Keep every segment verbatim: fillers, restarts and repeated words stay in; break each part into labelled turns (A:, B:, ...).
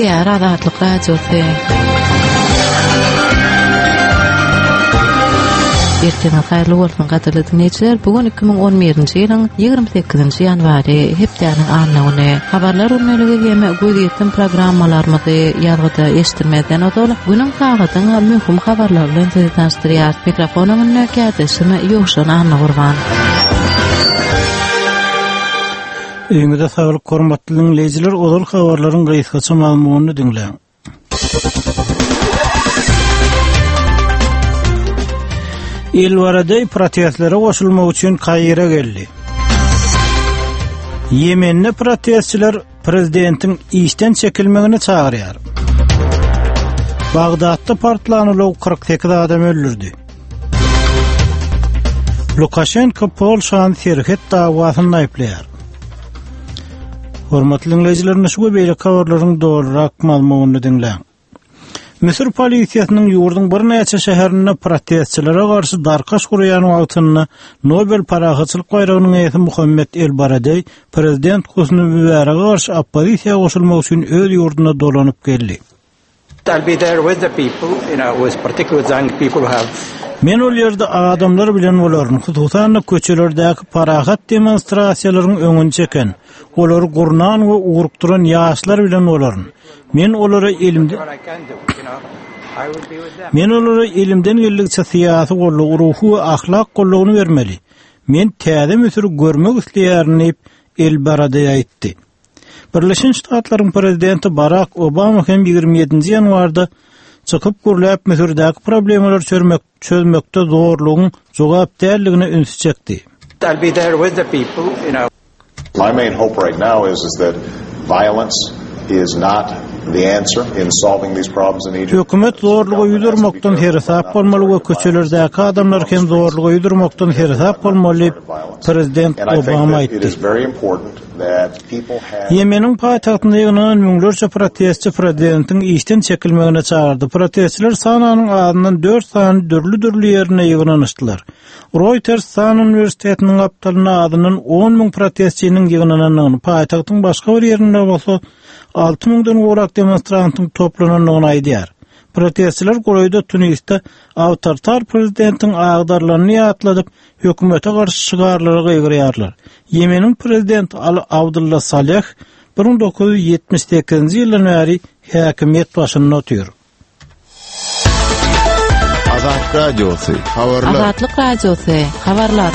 A: Gepler Azatlyk Radiosu. Ertene hayırlı bolsun gaderly dinleyijiler. Bugun iki bin on birinji ýylyň ýygrimi sekizinji ýanwary hepdeniň arnawyny habarlar urmelygi we göýdýän programmalarymyzy ýargyda eşitdirmeden otaly günüň sahatyň möhüm habarlar bilen sizi tanıştyrýar. Mikrofonuň näkädesimi ýoşan Anna Gurban.
B: Öňüňizde saglyk hormatly dinleyijiler, ozal habarlaryň gysgaça maglumatyny dinleýän. Elwarada protestlere goşulmak üçin Kaira geldi. Yemenli protestçiler prezidentin işten çekilmegini çağırýar. Bagdatda partlanýan kırk sekiz adam öldürdi. Lukashenko Polşany terhet dawasyny aýplaýar. Hormatly dinleyijiler, şu beýle habarlaryň dogrurak maglumatyny dinleýän. Misir polisiýasynyň ýurdun bir näçe şäherinde protestçilere garşy darkaş gurýan wagtyny Nobel parahaçylyk bayragynyň eýesi Muhammed El-Baradey prezident Hosni Mübaraka garşy oppozisiýa goşulmak üçin öz ýurduna dolanyp geldi.
C: I'll be there with the people, you know, with particularly young people who have.
B: Men ol ýerde adamlar bilen bolaryn, hususan köçelerdäki parahat demonstrasiýalaryň öňünde çeken, olar gurnan we ugurup duran ýaşlar bilen bolaryn. Men olara elimde Men olara elimden geldiğince siyasi golluk, ruhu we ahlak gollugyny bermeli. Men täze Misir görmek isleýärni El-Baradey aýtdy. Birleşen Ştatlaryň prezidenti Barack Obama hem ýygrimi ýedinji ýanwarda çykyp gürläp Misirdäki problemler çözmek çözmekde zorlugyň jogap dälligine üns çekdi.
C: I'll be there with the people, you know.
D: My main hope right now is is that violence is not the answer in solving these problems in Egypt.
B: Hökümet zorlugy ýüzürmekden hersap bolmaly we köçelerdäki adamlar hem zorlugy ýüzürmekden hersap bolmaly, prezident Obama aýtdy. Yemeniň paýtagtynda ýygnanan müňlerçe protestçi prezidentin işden çekilmegine çağırdy. Protestçiler sananyň adyndan dört sany dürli-dürli ýerine ýygnanyşdylar. Reuters San Üniversitetiniň aptalyna adyndan on müň protestçiniň ýygnanynyny, paýtagtyň başga bir ýerinde bolsa alty müňden gorak demonstrantyň toplananyny aýdýar. Protestçiler Goýda Tunisda awtoritar prezidentin agdarlaryny ýatladyp hökümete garşy şygarlara gygyrýarlar. Yemeniň prezidenti Abdullah Saleh bir bin dokuz yüz ýetmiş sekizinji ýyldan bäri häkimet başynda oturýar.
E: Azatlyk Radiosu, habarlar.
A: Azatlyk Radiosu, habarlar.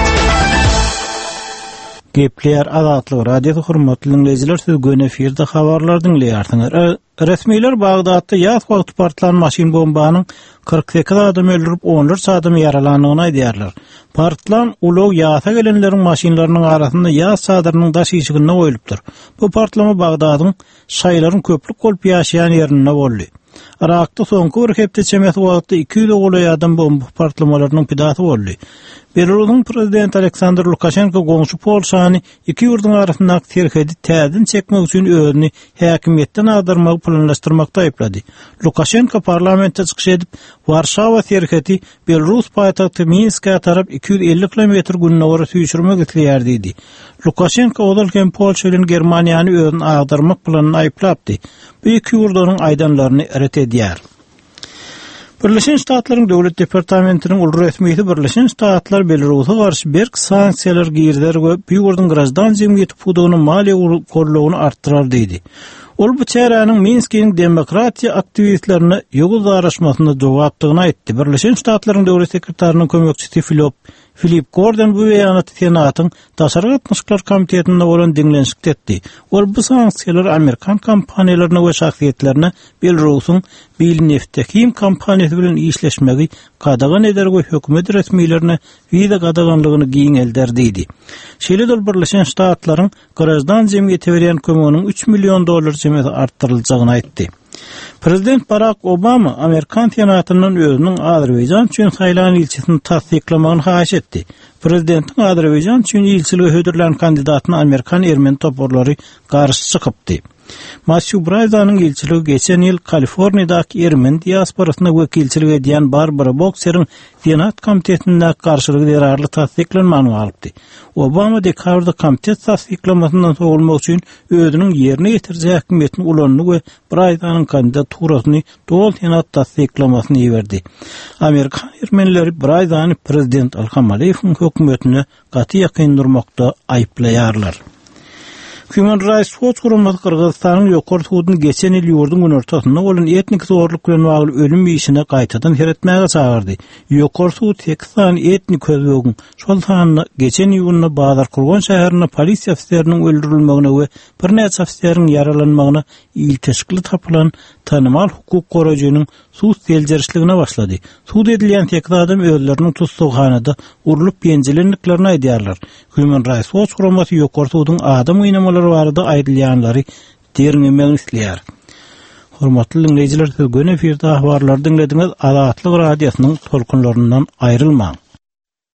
B: Gepler Azatlyk Radiosu, hormatly dinleyijiler, siz göne efirde habarlar dinleýärsiňiz. Resmiler Bagdatda ýaz wagty partlanan maşin bombanyň kırk sekiz adam öldürip onlarca adam ýaralanyny aýdýarlar. Partlan ulug ýasa gelenleriň maşinlarynyň arasynda ýaz çadyrynyň daş ýyşigine goýulypdyr. Bu partlama Bagdadyň şaýlaryň köplük bolup ýaşaýan ýerinde boldy. Irakda soňky bir hepde çemet wagtda iki ýüz goly adam bomba partlamalarynyň pidasy boldy. Belarus'un prezidenti Aleksandr Lukashenko goňşy Polşany iki ýurduň arasyndaky terhedi täzin çekmek üçin özüni häkimetden agdarmagy planlaşdyrmakda aýplady. Lukashenko parlamentde çykyş edip Warşawa terhedi Belarus paýtagty Minsk'e tarap iki yüz elli kilometr gününe ora süýşürmek isleýär diýdi. Lukashenko odal hem Polşa bilen Germaniýany özüni agdarmak planyny aýplapdy. Bu iki ýurduň aýdanlaryny ret edýär. Birleşen Ştatlaryň döwlet departamentiniň ul resmiýeti Birleşen Ştatlar Belarusa garşy berk sanksiýalar giyirler we bu ýurdun grazdan jemgyýeti pudugyny maliýe gollugyny artdyrar diýdi. Ol bu çäräniň Minskiň demokratiýa aktivistlerini ýoğuz araşmasyna jogapdygyny aýtdy. Birleşen Ştatlaryň döwlet sekretarynın kömekçisi Philip Philip Gordon bu beýanaty Senatyň Taşary Gatnaşyklar Komitetinde bolan diňlenşikde etdi. Ol bu sanksiýalar Amerikan kompaniýalaryna we şahsiýetlerine Belarusyň Bilneftekim kompaniýasy bilen işleşmegi qadagan eder we hökümet resmiýetlerine wiza qadaganlygyny giň elder diýdi. Şeýle Birleşen Ştatlaryň grazdan jemgyýete beren kömeginiň üç million dollar jemgyýeti artdyrylacagyny aýtdy. Prezident Barack Obama Amerikan Senatynyň özüniň Azerbaýjan üçin saýlan ilçisini tasdiklamagyny haýyş etdi. Prezidentin Azerbaýjan üçin ilçiligi hödürlen kandidatyny Amerikan ermeni toporlary garşy çykypdy. Matthew Bryant'ın ilçiligi geçen yıl Kaliforniyadaki Ermeni diasporasına wekilçilik ediyen Barbara Boxer'ın Senat komitetinde karşılığı yararlı tasdiklanmanı alıptı. Obama dekabrda komitet tasdiklamasından soğulmak için özünün yerine getireceği hükümetin ulanını ve Bryant'ın kandidaturasyny doğal Senat tasdiklamasını verdi. Amerikan Ermenileri Bryant'ı Prezident Ilham Aliyev'in hükümetine katı yakındırmakta ayıplayarlar. Human Rights Watch kuruması Kırgızstan'ın Yokor Suud'un geçen yıl yurdun gün ortasında olan etnik zorluk bilen bağlı ölüm işine qaytadan heretmeye çağırdı. Yokor Suud Tekistan etnik özbögün şol sanına geçen yılına Bağdar Kurgan şäherine polis ofislerinin öldürülmegine ve bir neçe ofislerin yaralanmagına ilteşikli tapılan tanımal hukuk koruyucunun Suud seljerişligine başladı. Suud edilen tek adam özlerinin tutukhanada urulup bencilenliklerini aýdýarlar. Human Rights Watch kuruması Yokor Suud'un adam oynamaları vardı aýdylýanlary derňemek isleýär. Hormatly dinleýijiler, göne efirde ahbarlar dinlediňiz. Azatlyk radiosynyň tolkunlaryndan aýrylmaň.